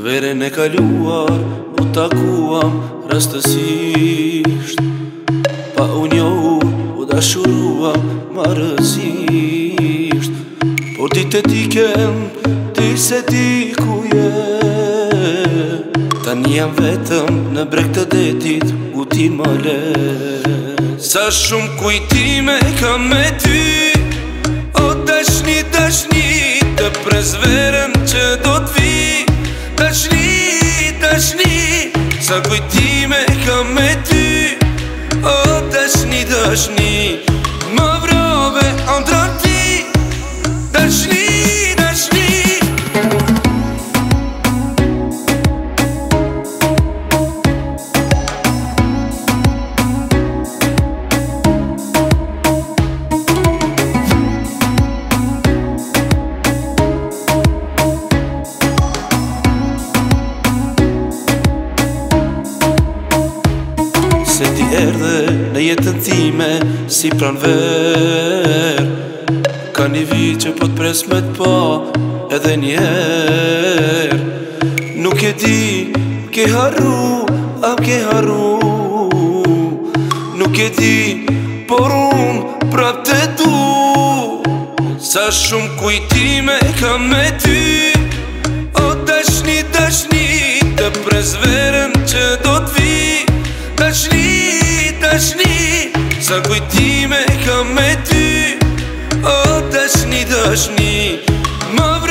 Verën e kaluar u takuam rastësisht, pa u njohu u dashuruam marrëzisht. Por ti te diken, ti se di ku je. Tani jam vetëm në breg të detit ku ti më le. Sa shumë kujtime kam me ty, o dashni, dashni, të prezverën që do t'vi. Dashni, dashni, sa kujtime kam me ty, o dashni, dashni, më vrove andra ti. Dashni, dashni. Se ti erdhe në jetën time si pranver. Ka një vit që po t'pres me t'pa edhe njerë. Nuk e di, ke harru, a ke harru. Nuk e di, por unë prap të du. Sa shumë kujtime kam me ty, o dashni, dashni, të prezverën që do t'vi. Dashni, dashni, sa kujtime kam me ty, o dashni, dashni, më vrave